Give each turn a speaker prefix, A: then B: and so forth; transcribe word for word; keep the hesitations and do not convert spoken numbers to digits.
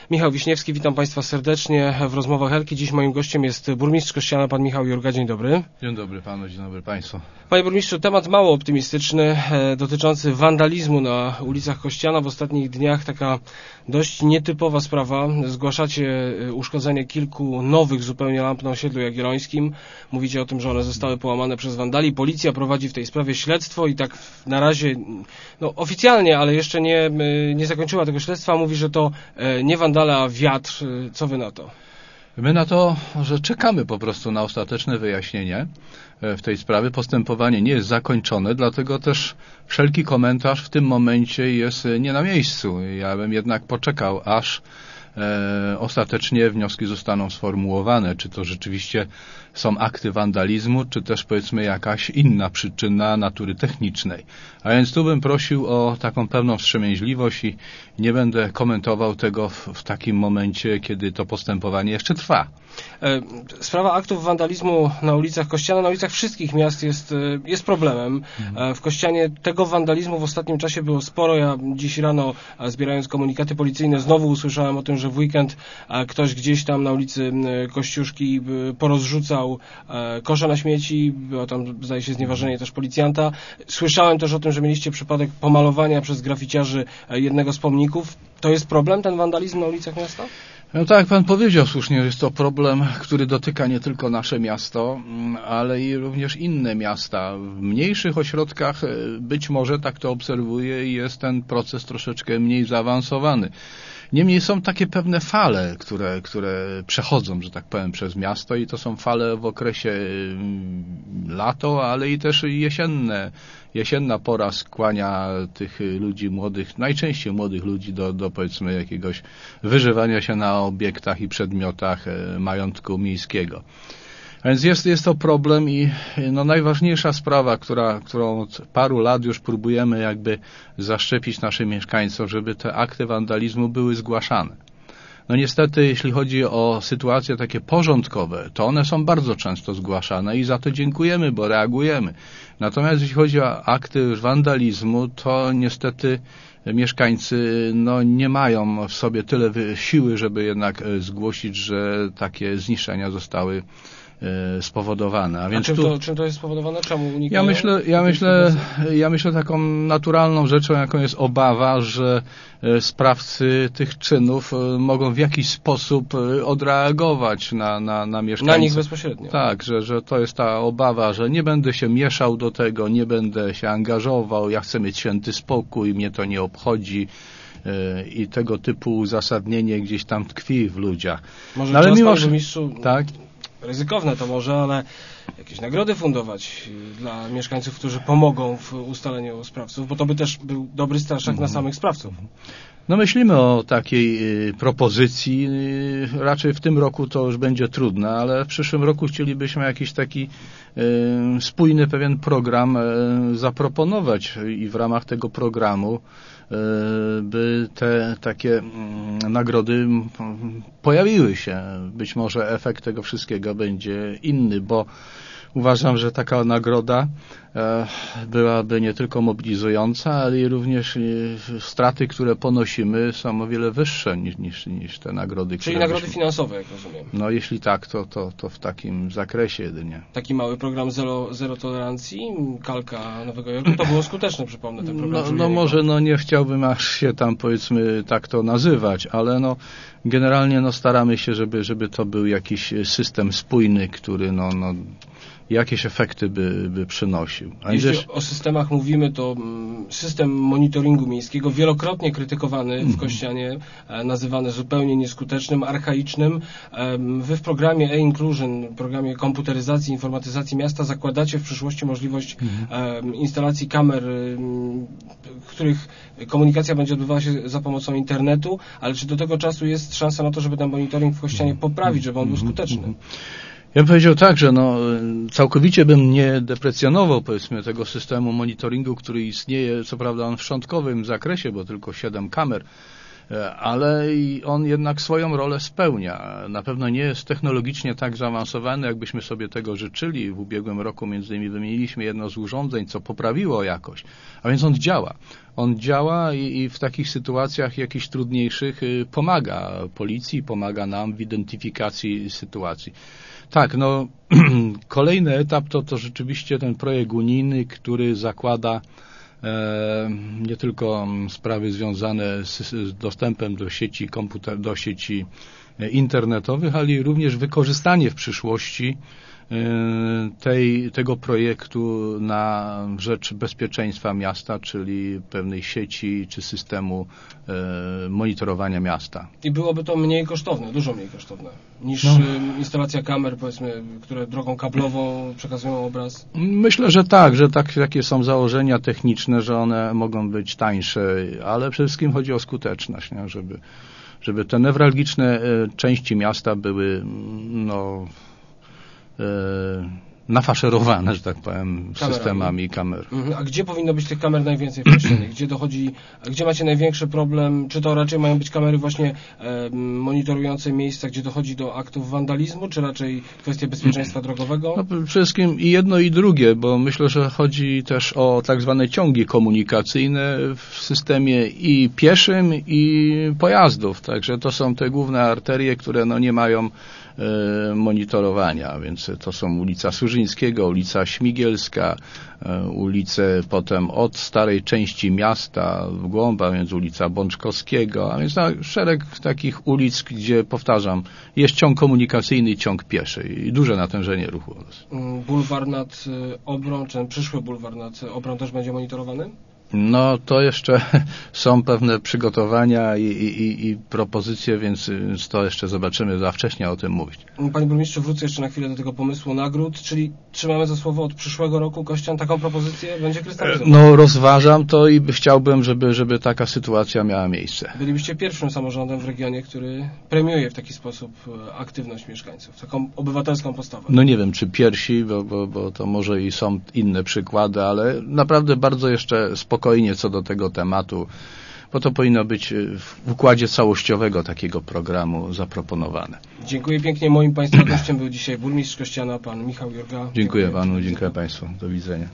A: Michał Wiśniewski, witam Państwa serdecznie w rozmowach Elki. Dziś moim gościem jest burmistrz Kościana, pan Michał Jurga. Dzień dobry.
B: Dzień dobry panu, dzień dobry państwu.
A: Panie burmistrzu, temat mało optymistyczny, e, dotyczący wandalizmu na ulicach Kościana. W ostatnich dniach taka dość nietypowa sprawa. Zgłaszacie uszkodzenie kilku nowych zupełnie lamp na osiedlu jagiellońskim. Mówicie o tym, że one zostały połamane przez wandali. Policja prowadzi w tej sprawie śledztwo i tak na razie, no oficjalnie, ale jeszcze nie, nie zakończyła tego śledztwa. Mówi, że to nie wandale, a wiatr. Co wy na to?
B: My na to, że czekamy po prostu na ostateczne wyjaśnienie w tej sprawie. Postępowanie nie jest zakończone, dlatego też wszelki komentarz w tym momencie jest nie na miejscu. Ja bym jednak poczekał, aż e, ostatecznie wnioski zostaną sformułowane, czy to rzeczywiście są akty wandalizmu, czy też powiedzmy jakaś inna przyczyna natury technicznej. A więc tu bym prosił o taką pewną wstrzemięźliwość i nie będę komentował tego w, w takim momencie, kiedy to postępowanie jeszcze trwa.
A: Sprawa aktów wandalizmu na ulicach Kościana, na ulicach wszystkich miast jest, jest problemem. Mhm. W Kościanie tego wandalizmu w ostatnim czasie było sporo. Ja dziś rano, zbierając komunikaty policyjne, znowu usłyszałem o tym, że w weekend ktoś gdzieś tam na ulicy Kościuszki porozrzucał kosze na śmieci, było tam, zdaje się, znieważenie też policjanta. Słyszałem też o tym, że mieliście przypadek pomalowania przez graficiarzy jednego z pomników. To jest problem, ten wandalizm na ulicach miasta?
B: No tak, jak pan powiedział słusznie, jest to problem, który dotyka nie tylko nasze miasto, ale i również inne miasta. W mniejszych ośrodkach być może, tak to obserwuję, jest ten proces troszeczkę mniej zaawansowany. Niemniej są takie pewne fale, które, które przechodzą, że tak powiem, przez miasto i to są fale w okresie lato, ale i też jesienne. Jesienna pora skłania tych ludzi młodych, najczęściej młodych ludzi do, do powiedzmy jakiegoś wyżywania się na obiektach i przedmiotach majątku miejskiego. A więc jest, jest to problem i no, najważniejsza sprawa, która, którą od paru lat już próbujemy jakby zaszczepić naszym mieszkańcom, żeby te akty wandalizmu były zgłaszane. No niestety, jeśli chodzi o sytuacje takie porządkowe, to one są bardzo często zgłaszane i za to dziękujemy, bo reagujemy. Natomiast jeśli chodzi o akty wandalizmu, to niestety mieszkańcy no, nie mają w sobie tyle siły, żeby jednak zgłosić, że takie zniszczenia zostały spowodowane. A,
A: A
B: więc
A: czym,
B: tu,
A: to, czym to jest spowodowane? Czemu unikają?
B: Ja myślę, ja myślę, ja myślę taką naturalną rzeczą, jaką jest obawa, że sprawcy tych czynów mogą w jakiś sposób odreagować na, na, na mieszkańców.
A: Na nich bezpośrednio.
B: Tak, że, że to jest ta obawa, że nie będę się mieszał do tego, nie będę się angażował, ja chcę mieć święty spokój, mnie to nie obchodzi. I tego typu uzasadnienie gdzieś tam tkwi w ludziach.
A: Może
B: no, ale mimo, że
A: mistrzu,
B: tak?
A: ryzykowne to może, ale jakieś nagrody fundować dla mieszkańców, którzy pomogą w ustaleniu sprawców, bo to by też był dobry straszak mm. na samych sprawców.
B: No myślimy o takiej y, propozycji. Y, raczej w tym roku to już będzie trudne, ale w przyszłym roku chcielibyśmy jakiś taki y, spójny pewien program y, zaproponować i w ramach tego programu y, by te takie y, nagrody pojawiły się. Być może efekt tego wszystkiego będzie inny, bo uważam, że taka nagroda e, byłaby nie tylko mobilizująca, ale i również e, straty, które ponosimy, są o wiele wyższe niż, niż, niż te nagrody.
A: Czyli
B: które
A: nagrody
B: byśmy...
A: finansowe, jak rozumiem.
B: No jeśli tak, to, to, to w takim zakresie jedynie.
A: Taki mały program zero, zero tolerancji, kalka Nowego Jorku, to było skuteczne, przypomnę, ten program.
B: No, no może no nie chciałbym aż się tam powiedzmy tak to nazywać, ale no generalnie no staramy się, żeby, żeby to był jakiś system spójny, który no, no jakieś efekty by, by przynosił. A
A: Jeśli
B: gdzieś...
A: o systemach mówimy, to system monitoringu miejskiego, wielokrotnie krytykowany w Kościanie, nazywany zupełnie nieskutecznym, archaicznym. Wy w programie e-inclusion, programie komputeryzacji, informatyzacji miasta zakładacie w przyszłości możliwość mhm. instalacji kamer, w których komunikacja będzie odbywała się za pomocą internetu, ale czy do tego czasu jest szansa na to, żeby ten monitoring w Kościanie poprawić, żeby on był skuteczny?
B: Ja bym powiedział tak, że no, całkowicie bym nie deprecjonował powiedzmy tego systemu monitoringu, który istnieje, co prawda on w szczątkowym zakresie, bo tylko siedem kamer ale i on jednak swoją rolę spełnia. Na pewno nie jest technologicznie tak zaawansowany, jakbyśmy sobie tego życzyli. W ubiegłym roku między innymi wymieniliśmy jedno z urządzeń, co poprawiło jakość, a więc on działa. On działa i, i w takich sytuacjach jakichś trudniejszych pomaga policji, pomaga nam w identyfikacji sytuacji. Tak, no kolejny etap to, to rzeczywiście ten projekt unijny, który zakłada e, nie tylko sprawy związane z, z dostępem do sieci komputer, do sieci internetowych, ale również wykorzystanie w przyszłości tej, tego projektu na rzecz bezpieczeństwa miasta, czyli pewnej sieci czy systemu e, monitorowania miasta.
A: I byłoby to mniej kosztowne, dużo mniej kosztowne niż no. instalacja kamer, powiedzmy, które drogą kablową przekazują obraz?
B: Myślę, że tak, że tak, takie są założenia techniczne, że one mogą być tańsze, ale przede wszystkim chodzi o skuteczność, nie? Żeby, żeby te newralgiczne części miasta były no nafaszerowane, że tak powiem, Kamerami. systemami kamer.
A: Mhm. A gdzie powinno być tych kamer najwięcej wpuszczonych? Gdzie dochodzi, gdzie macie największy problem? Czy to raczej mają być kamery właśnie e, monitorujące miejsca, gdzie dochodzi do aktów wandalizmu, czy raczej kwestie bezpieczeństwa drogowego?
B: No, przede wszystkim i jedno i drugie, bo myślę, że chodzi też o tak zwane ciągi komunikacyjne w systemie i pieszym, i pojazdów. Także to są te główne arterie, które no nie mają monitorowania, więc to są ulica Surzyńskiego, ulica Śmigielska, ulice potem od starej części miasta w głąb, a więc ulica Bączkowskiego, a więc no, szereg takich ulic, gdzie, powtarzam, jest ciąg komunikacyjny i ciąg pieszy i duże natężenie ruchu.
A: Bulwar nad Obrą, czy ten przyszły bulwar nad Obrą też będzie monitorowany?
B: No to jeszcze są pewne przygotowania i, i, i propozycje, więc to jeszcze zobaczymy, za wcześnie o tym mówić.
A: Panie burmistrzu, wrócę jeszcze na chwilę do tego pomysłu nagród, czyli trzymamy za słowo od przyszłego roku Kościan taką propozycję będzie krystalizować?
B: No rozważam to i chciałbym, żeby, żeby taka sytuacja miała miejsce.
A: Bylibyście pierwszym samorządem w regionie, który premiuje w taki sposób aktywność mieszkańców, taką obywatelską postawę.
B: No nie wiem, czy pierwsi, bo, bo, bo to może i są inne przykłady, ale naprawdę bardzo jeszcze spokojnie spokojnie co do tego tematu, bo to powinno być w układzie całościowego takiego programu zaproponowane.
A: Dziękuję pięknie. Moim Państwa gościem był dzisiaj burmistrz Kościana, pan Michał Jurga.
B: Dziękuję, dziękuję panu, dziękuję państwu. Do widzenia.